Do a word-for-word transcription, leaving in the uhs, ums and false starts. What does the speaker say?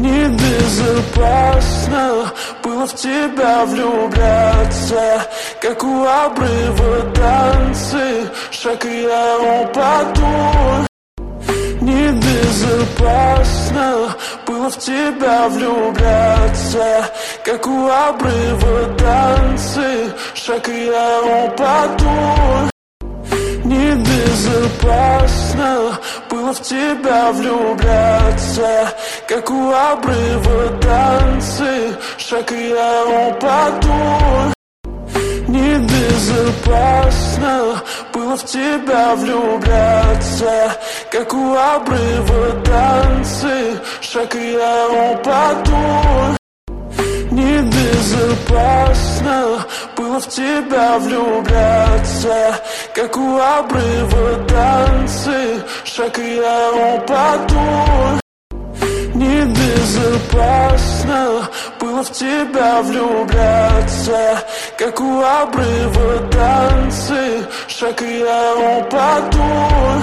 Небезопасно было в тебя влюбляться, как у обрыва танцы, шаг и я упаду. Небезопасно было в тебя влюбляться, как у обрыва танцы, шаг и я упаду. Небезопасно было в тебя влюбляться, как у обрыва танцы, шаг и я упаду. Небезопасно было в тебя влюбляться, как у обрыва танцы, шаг и я упаду. Небезопасно было в тебя влюбляться, как у обрыва танцы, шаг и я упаду. Небезопасно было в тебя влюбляться, как у обрыва танцы, шаг и я упаду.